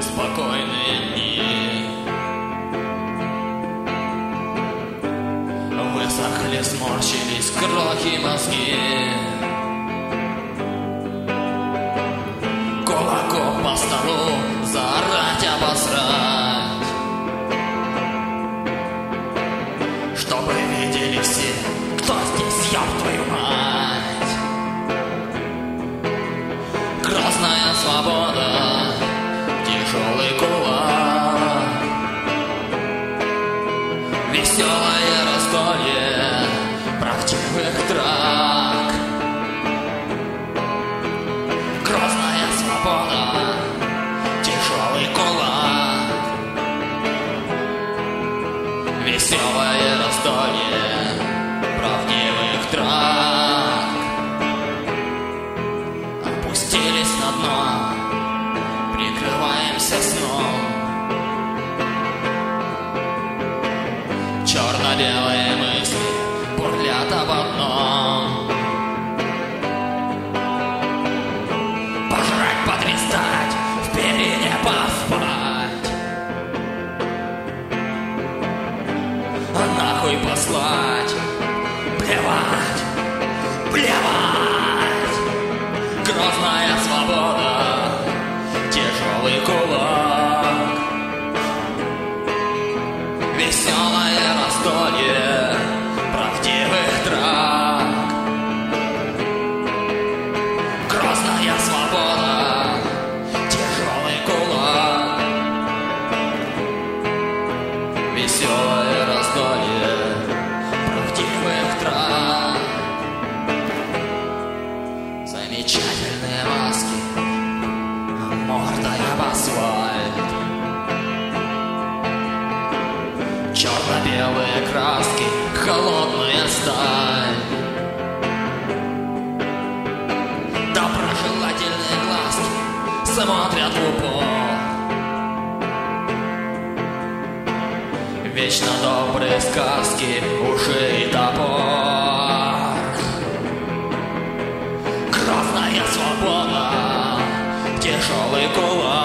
беспокойные дни. Высохли, сморщились крохи мозги. Кулаком по столу заорать, обосрать, чтобы видели все, кто здесь, ёб твою мать. Грозная свобода, тяжелый кулак, веселое раздолье правдивых драк. Грозная свобода, тяжелый кулак, веселое раздолье правдивых драк. Опустились на дно, прикрываемся сном. Черно-белые мысли бурлят об одном: пожрать, потрястать, в перине поспать, а нахуй послать, плевать, плевать. Грозная свобода, тяжелый кулак, веселое раздолье правдивых драк. Грозная свобода, тяжелый кулак, веселое раздолье правдивых драк. Замечательные маски, мордой об асфальт, черно-белые краски, холодная сталь, доброжелательные глазки смотрят в упор. Вечно добрые сказки, уши и топор. Грозная свобода, тяжелый кулак,